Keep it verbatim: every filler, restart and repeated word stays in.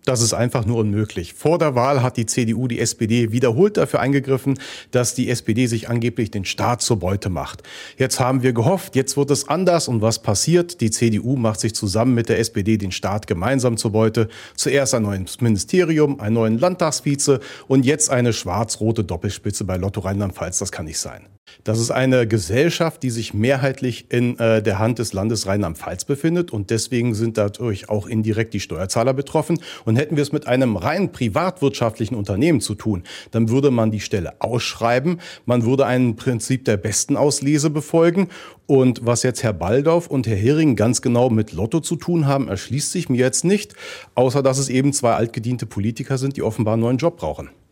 Das ist einfach nur unmöglich. Vor der Wahl hat die C D U die S P D wiederholt dafür eingegriffen, dass die S P D sich angeblich den Staat zur Beute macht. Jetzt haben wir gehofft, jetzt wird es anders. Und was passiert? Die C D U macht sich zusammen mit der S P D den Staat gemeinsam zur Beute. Zuerst ein neues Ministerium, einen neuen Landtagsvize und jetzt eine schwarz-rote Doppelspitze bei Lotto Rheinland-Pfalz. Das kann nicht sein. Das ist eine Gesellschaft, die sich mehrheitlich in äh, der Hand des Landes Rheinland-Pfalz befindet. Und deswegen sind dadurch auch indirekt die Steuerzahler betroffen. Und hätten wir es mit einem rein privatwirtschaftlichen Unternehmen zu tun, dann würde man die Stelle ausschreiben. Man würde ein Prinzip der Bestenauslese befolgen. Und was jetzt Herr Baldauf und Herr Hering ganz genau mit Lotto zu tun haben, erschließt sich mir jetzt nicht. Außer dass es eben zwei altgediente Politiker sind, die offenbar einen neuen Job brauchen.